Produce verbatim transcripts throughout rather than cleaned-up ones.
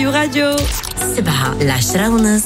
يو راديو سبعة العشرة ونص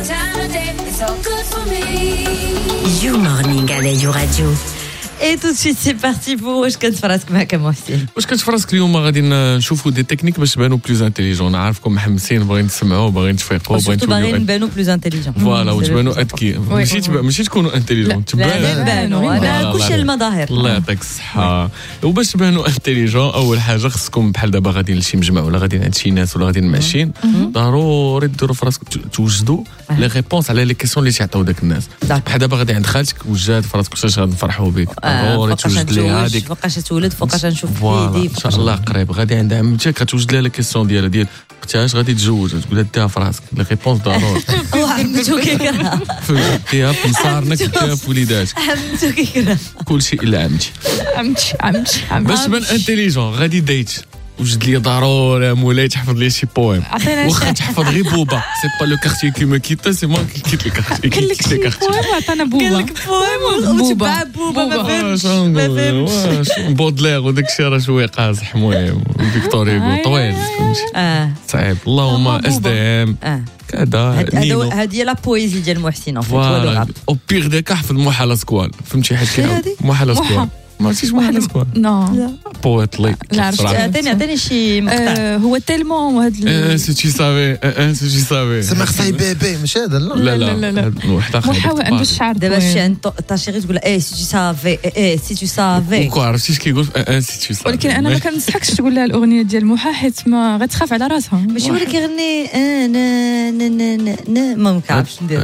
يو مورنينغ على يو راديو. Et tout de suite, c'est parti pour واش كتفراسك معك محسن. واش كتفراسك اليوم غادي نشوفوا دي تكنيك باش نبانوا بلوز انتيليجون. نعرفكم محمسين باغيين نسمعوا باغيين تفيقوا باغيين باغيين نبانوا بلوز انتيليجون. فوالا وتبانوا اذكياء ماشي ماشي تكونوا انتيليجون تبانوا تبانوا كلشي المظاهر. الله يعطيك الصحه. وباش تبانوا انتيليجون اول حاجه خصكم بحال دابا غادي لشي مجمع ولا غادي عند شي ناس ولا غادي ماشيين ضروري ديروا فراسكم توجدوا لي ريبونس على لي كيسيون اللي تيعطيو داك الناس. بحال دابا غادي عند خالتك وجاد فراسك واش غادي نفرحوا بك ضروري توجد ليها هذيك فوقاش تولد فوقاش نشوف يدي ان شاء الله قريب غادي عند عمتك غتوجد لها لا كيسيون ديالها ديال اختاش غادي تتزوج تقول لها ديها في راسك لي ريبونس ضروري عمتو كيكره ديها في مسارنك ديها في وليداتك عمتو كيكره كلشي الا عمتي عمتي عمتي باش تبان انتيليجون غادي دايت وجد لي ضروري مولاي تحفظ لي شي بويم واخا تحفظ غير بوبا سي با لو كارتيer كي مو كيت سي مون كي كيت لي كارتيer قال لك شي بويم عطانا بوبا قال لك بويم وتبع بوبا ما فهمتش ما فهمتش بودلير وداك الشيء راه شويه قازح المهم فيكتور هيغو طويل اه صعيب اللهم اس دي ام كذا هذا هذه لا بويزي ديال محسن فوالا او بيغ دي كاع في المحاله سكوال فهمتي حيت كاين محاله سكوال ما عرفتيش محاله سكوال نو بويت لي عطيني عطيني شي مقطع هو تيلمون هذا سي تي سافي ان سي تي سافي سي مارسي بيبي مش هذا لا لا لا واحد اخر محاول عنده الشعر دابا شي عند طاشي غير تقول اي سي تي سافي اي سي تي سافي وكو عرفتيش كيقول ان سي تي سافي ولكن انا ما كنصحكش تقول لها الاغنيه ديال محا حيت ما غتخاف على راسها ماشي هو اللي كيغني انا نا ما مكعرفش ندير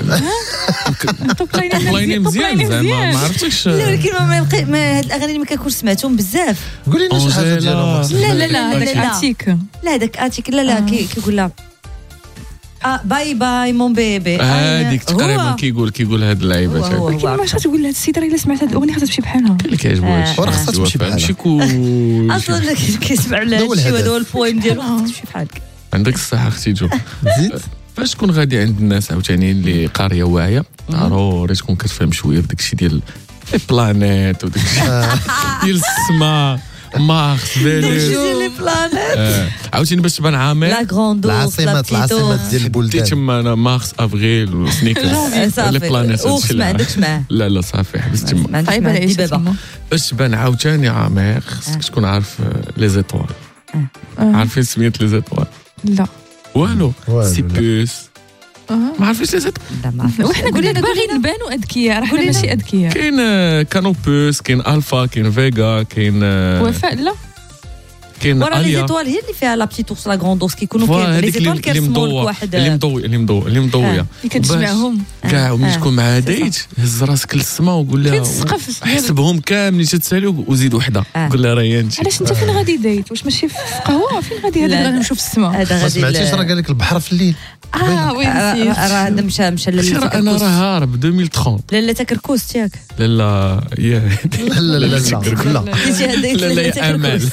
بلايني مزيان زعما ما عرفتش لا ولكن ما هاد الاغاني اللي ما كنكونش سمعتهم بزاف قولي لنا شي حاجه ديالهم لا لا لا هذاك اتيك لا داك اتيك لا لا كيقول لها اه باي باي مون بيبي هذيك تقريبا كيقول كيقول هاد اللعيبات ولكن ما عرفتش تقول لهاد السيده الا سمعت هاد الاغنيه خاصها تمشي بحالها اللي كيعجبو هادشي وراه خاصها تمشي بحالها ماشي كل اصلا كيسمع لها هادشي وهذا البويم ديالو خاصها تمشي بحالك عندك الصحه اختي جو زيد باش تكون غادي عند الناس عاوتاني اللي قاريه واعيه ضروري تكون كتفهم شويه في داكشي ديال لي بلانيت وداك الشيء ديال السما مارس فينوس لي بلانيت عاوتاني باش تبان عامر لا غروندوس العاصمات العاصمات ديال تي البلدان تما انا مارس افريل وسنيكرز لي بلانيت ما عندكش معاه لا لا صافي حبس تما طيب عندي بابا باش تبان عاوتاني عامر خصك تكون عارف لي زيتوال عارفين سميت لي زيتوال لا والو سي بوس ما عرفتش لي زيتوال لا ما عرفتش وحنا قلنا باغيين نبانوا اذكياء راه حنا ماشي اذكياء كاين كانوبوس كاين الفا كاين فيغا كاين وفاء لا كاين ورا لي اليا زيتوال هي اللي فيها لا بتيت اورس لا غروندوس كيكونوا فوالا كاين لي هذيك زيتوال اللي كيرسموا لك مضويه واحد اللي مضويه اللي مضويه اللي مضويه اللي كتجمعهم كاع وملي تكون مع دايت هز راسك للسما وقول لها كاين السقف حسبهم كاملين تتساليو وزيد وحده قول لها راه هي انت علاش انت فين غادي دايت واش ماشي في قهوه فين غادي هذا غادي نشوف السماء هذا ما غادي سمعتيش راه قال لك البحر في الليل اه وين نسيت راه هذا مشى مشى انا لاله راه هارب ألفين وثلاثين لاله كركوس تياك لا لا يا لا لا لا لا لا لا يا امال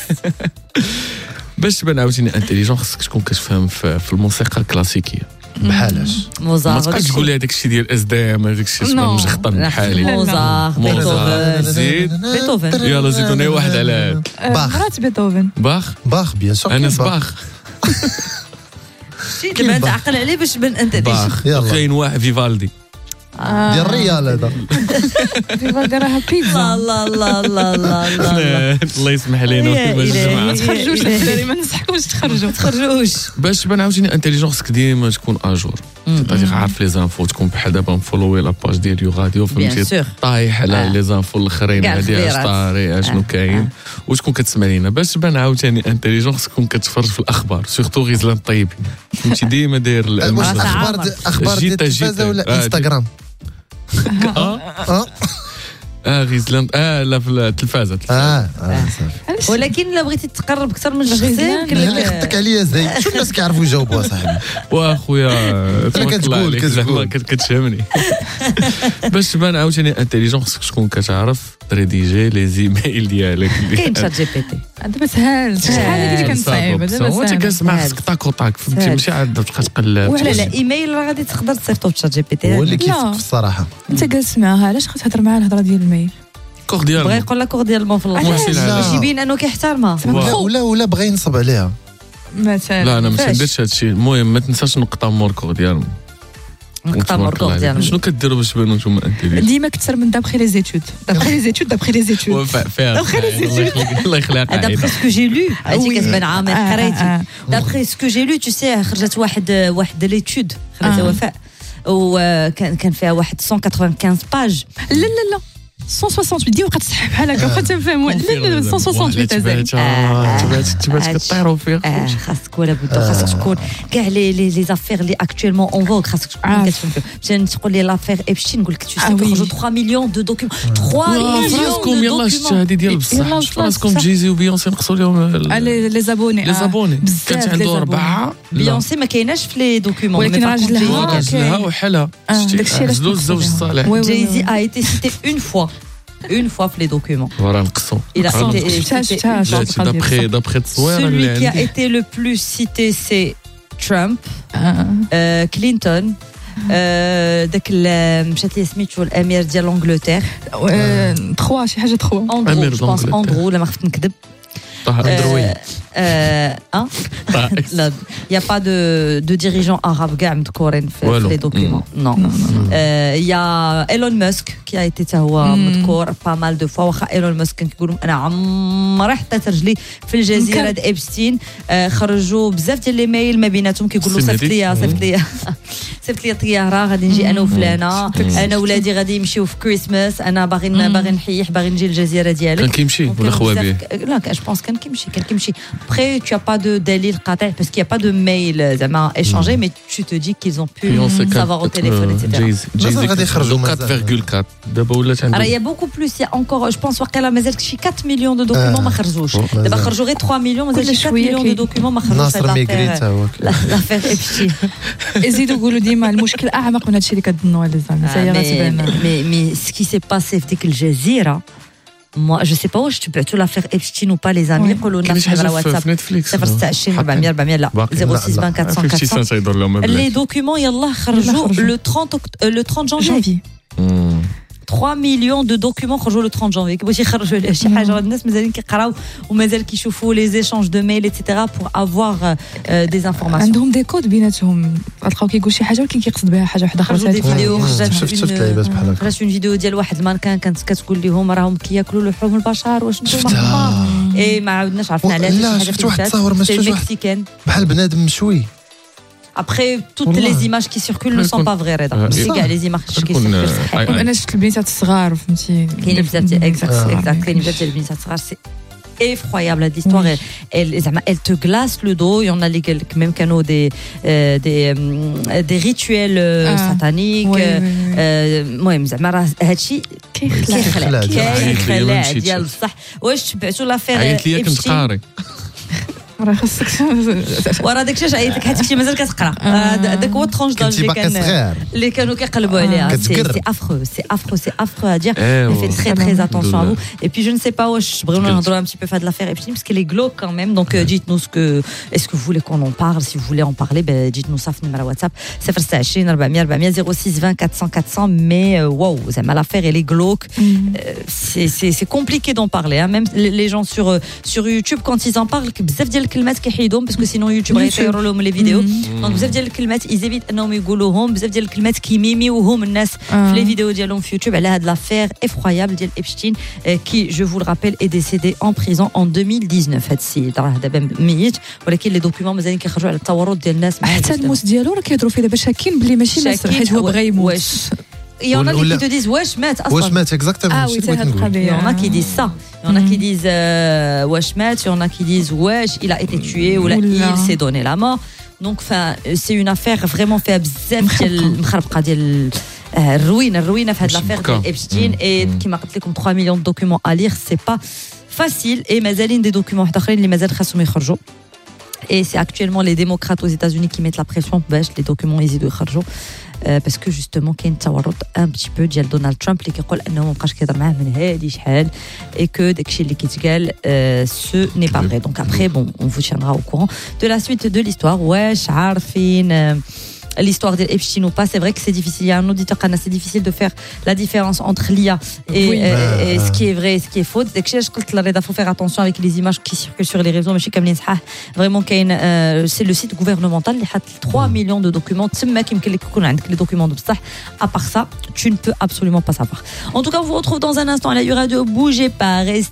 باش تبان عاوتاني انتيليجون خصك تكون كتفهم في الموسيقى الكلاسيكيه بحالاش موزار ما تبقاش تقول لي هذاك الشيء ديال اس دي ام هذاك الشيء اسمه مجخطن بحالي موزار بيتهوفن زيد بيتهوفن يلا زيدوني واحد على باخ. مرات بيتهوفن باخ باخ بيان سور انا باخ شي دابا تعقل عليه باش بان انت باخ يلا. كاين واحد فيفالدي ديال الريال هذا فيفالدي راها بيتزا الله الله الله الله الله الله يسمح لينا يا وكيما إلهي. الجماعه تخرجوش الدراري ما ننصحكمش تخرجوا تخرجوش باش تبان عاوتاني انتيليجون خصك ديما تكون اجور تبقى عارف لي زانفو تكون بحال دابا مفولوي لاباج ديال يو راديو فهمتي طايح على لي زانفو الاخرين هادي اش طاري اشنو كاين وتكون كتسمع لينا باش تبان عاوتاني انتيليجون خصك تكون كتفرج في الاخبار سورتو غيزلان الطيبي فهمتي ديما داير واش اخبار اخبار ديال التلفازه ولا انستغرام اه اه غيزلاند اه لا في التلفازه اه صافي ولكن الا بغيتي تقرب اكثر من الشخص يمكن اللي خطك عليا زي شو الناس كيعرفوا يجاوبوا صاحبي واخويا كتقول كتقول كتفهمني باش تبان عاوتاني انتيليجون خصك تكون كتعرف تريديجي لي زيميل ديالك كاين شات جي بي تي دابا سهل شحال هذه اللي كانت صعيبه دابا سهل وانت كتسمع خصك طاكو طاك فهمتي ماشي عاد تبقى تقلب وعلى لا ايميل راه غادي تقدر تصيفطو بشات جي بي تي هو اللي كيفك الصراحه انت جالس معاها علاش خاصها معها الهضره ديال الميل كورديال بغا يقول لك كورديالمون في الله باش يبين انه كيحترمها ولا ولا بغى ينصب عليها مثلا لا انا ما نديرش هذا الشيء. المهم ما تنساش نقطع موركور ديالهم. نقطع موركور ديالهم. شنو كديروا باش تبانوا نتوما انتيليجنت؟ ديما كثر من دابخي لي زيتود دابخي لي زيتود دابخي لي زيتود دابخي لي زيتود الله يخليك. دابخي سكو جي لو هادي كتبان عامر قريتي. دابخي سكو جي لو تو سي خرجت واحد واحد ليتود خرجت وفاء وكان كان فيها واحد مية وخمسة وتسعين باج. لا لا لا مية وثمانية وستين ديما بقات تصحح بحال هكا بقات تفهم. لا لا مية وثمانية وستين تبات تبات كطيروا فيها. خاصك ولا بد خاصك تكون كاع لي لي لي زافير اللي اكطوالمون اون فوغ خاصك تكون كتفهم فيهم. باش تقول لي لافير ايبشتين نقول لك تو سي خرجوا ثلاثة مليون دو دوكيومون ثلاثة مليون يلاه شفت هذه ديال بصح فراسكم جيزي وبيونسي نقصوا لهم لي زابوني لي زابوني كانت عنده أربعة. بيونسي ما كايناش في لي دوكيومون ولكن راجلها راجلها وحالها داكشي علاش الزوج الصالح. Jay-Z a été cité une fois une fois في les documents. Voilà نقصوا. Il a été d'après d'après التصوير. Celui qui a été le plus cité c'est Trump, Clinton, داك مشات لي سميتو الامير ديال لانجلتير ثلاثة شي حاجه ثلاثة اندرو جو بونس اندرو ولا ما خفت نكذب. اندروي Euh, hein? Il n'y a pas de, de dirigeants arabes qui fait les documents. Mm. Non. Il mm. euh, y a Elon Musk qui a été mm. pas mal de fois. Elon Musk qui dit أنا عمري حطيت رجلي في الجزيرة د إبستين. خرجوا بزاف ديال لي ميل ما بيناتهم كيقولوا صيفط لي صيفط لي صيفط لي طيارة غادي نجي أنا وفلانة أنا ولادي غادي يمشيو في كريسماس أنا باغي باغي نحيح باغي نجي للجزيرة ديالك. كان كيمشي ولا خوابيه؟ لا جو بونس كان كيمشي كان كيمشي. Après, tu n'as pas de دليل قاطع parce qu'il n'y a pas de mail زعما échangé, mais tu te dis qu'ils ont pu savoir au téléphone, et cetera. Jay-Z غادي يخرجوا quatre virgule quatre دابا ولات عندهم. Alors il y a beaucoup plus, il y a encore, je pense وقيلا مازال شي quatre millions de documents ما خرجوش. دابا خرجوا غير trois millions مازال شي quatre millions de documents ما خرجوش. ناصر ميغري تا هو l'affaire Epstein. يزيدوا يقولوا ديما المشكل اعمق من هادشي اللي كتظنوا على زعما حتى غتبان. Mais mais ce qui s'est passé في ديك الجزيرة moi je sais pas واش تبعتوا l'affaire Epstein ou pas les amis يقولوا لنا على واتساب صفر ستة عشرين أربعمية أربعمية لا صفر ستة عشرين أربعمية أربعمية لي دوكيومون يلاه خرجوا le trente le trente janvier. trois millions de documents خرجوا le trente janvier. بغيتي يخرجوا شي حاجه الناس مازالين كيقراو ومازال كيشوفوا les échanges de mails et cetera pour avoir euh, des informations. عندهم دي كود بيناتهم تلقاو كيقول شي حاجه ولكن كيقصد بها حاجه وحده اخرى. خرجوا دي فيديو خرجت خرجت اون فيديو ديال واحد المانكان كانت كتقول لهم راهم كياكلوا لحوم البشر واش نتوما اي ما عاودناش عرفنا علاش لا شفت واحد التصاور ما شفتش بحال بنادم مشوي. Après, toutes les images qui circulent ne sont pas vraies, Reda. C'est gars, les images qui circulent. أنا شفت البنات الصغار فهمتي. كاين بزاف ديال exact exact كاين بزاف ديال البنات الصغار. C'est effroyable cette histoire. Elle, elle, elle te glace le dos. Il y en a les même canaux des euh, des euh, des rituels euh, ah. sataniques. المهم زعما هادشي كيخلع كيخلع ديال الصح. واش تبعتوا لافير عيط ليا كنت قاري. راه خاصك ورا داكشي اش عيطك حيت كنتي مازال كتقرا. هذاك هو الترونج داج اللي كان اللي كانوا كيقلبوا عليها. سي افرو سي افرو سي افرو ا دير. Faites très très attention à vous. Et puis je ne sais pas واش بغينا نهضروا un petit peu de l'affaire Epstein parce qu'elle est glauque quand même. Donc dites-nous ce que est-ce que vous voulez qu'on en parle, si vous voulez en parler ben dites-nous ça في numéro WhatsApp صفر ستة عشرين أربعمية أربعمية zéro six vingt quatre cents quatre cents. mais waouh زعما l'affaire elle est glauque. c'est c'est c'est compliqué d'en parler hein. Même les gens sur sur YouTube quand ils en parlent بزاف ديال الكلمات كيحيدهم باسكو سينو يوتيوب غيطيروا لهم لي فيديو. دونك بزاف ديال الكلمات ايزيفيت انهم يقولوهم بزاف ديال الكلمات كيميميوهم الناس في لي فيديو ديالهم في يوتيوب على هاد لافير افرويابل ديال إبشتين كي جو فو الرابيل اي ديسيدي ان بريزون ان ألفين وتسعطاش. هاد السيد راه دابا ميت ولكن لي دوكيومون مازالين كيخرجوا على التورط ديال الناس. حتى الموت ديالو راه كيهضروا فيه دابا شاكين بلي ماشي مسر حيت هو بغى يموت. Il y en a qui te disent واش مات اصلا. واش مات exactement. Ah oui, c'est هاد القضيه. Il y en a qui disent ça. Il y en a qui disent واش مات. Il y en a qui disent واش il a été tué ou il s'est donné la mort. Donc enfin c'est une affaire vraiment فيها بزاف ديال المخربقه ديال الروينه الروينه في هاد لافير ديال إبشتين. et كما قلت لكم trois millions de documents à lire c'est pas facile. et مازالين دي دوكيومون واحد اخرين اللي مازال خاصهم يخرجوا. et c'est actuellement les démocrates aux États-Unis qui mettent la pression باش les documents يزيدوا يخرجوا. parce que justement كاين تورط un petit peu ديال دونالد ترامب اللي كيقول انه ما بقاش كيهضر معاه من هادي شحال et que داكشي اللي كيتقال ce n'est pas vrai. donc après bon on vous tiendra au courant de la suite de l'histoire. واش عارفين l'histoire d'Epstein ou pas. C'est vrai que c'est difficile. Il y a un auditeur qui a dit c'est difficile de faire la différence entre l'I A et, oui. et, et ce qui est vrai et ce qui est faux. Il faut faire attention avec les images qui circulent sur les réseaux. Vraiment, c'est le site gouvernemental qui a trois millions de documents. Les documents de ça. À part ça, tu ne peux absolument pas savoir. En tout cas, on vous retrouve dans un instant à la Radio. Bougez pas, restez